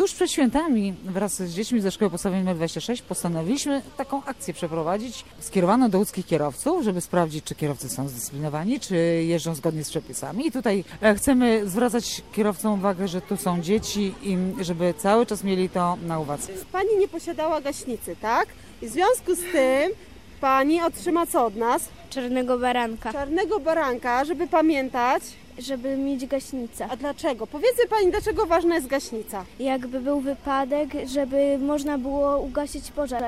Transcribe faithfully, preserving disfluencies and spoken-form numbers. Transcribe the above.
tuż przed świętami wraz z dziećmi ze Szkoły Podstawowej numer dwadzieścia sześć postanowiliśmy taką akcję przeprowadzić skierowaną do łódzkich kierowców, żeby sprawdzić, czy kierowcy są zdyscyplinowani, czy jeżdżą zgodnie z przepisami. I tutaj e, chcemy zwracać kierowcom uwagę, że tu są dzieci i żeby cały czas mieli to na uwadze. Pani nie posiadała gaśnicy, tak? I w związku z tym pani otrzyma co od nas? Czarnego baranka, Czarnego baranka, żeby pamiętać. żeby mieć gaśnicę. A dlaczego? Powiedzmy pani, dlaczego ważna jest gaśnica? Jakby był wypadek, żeby można było ugasić pożar.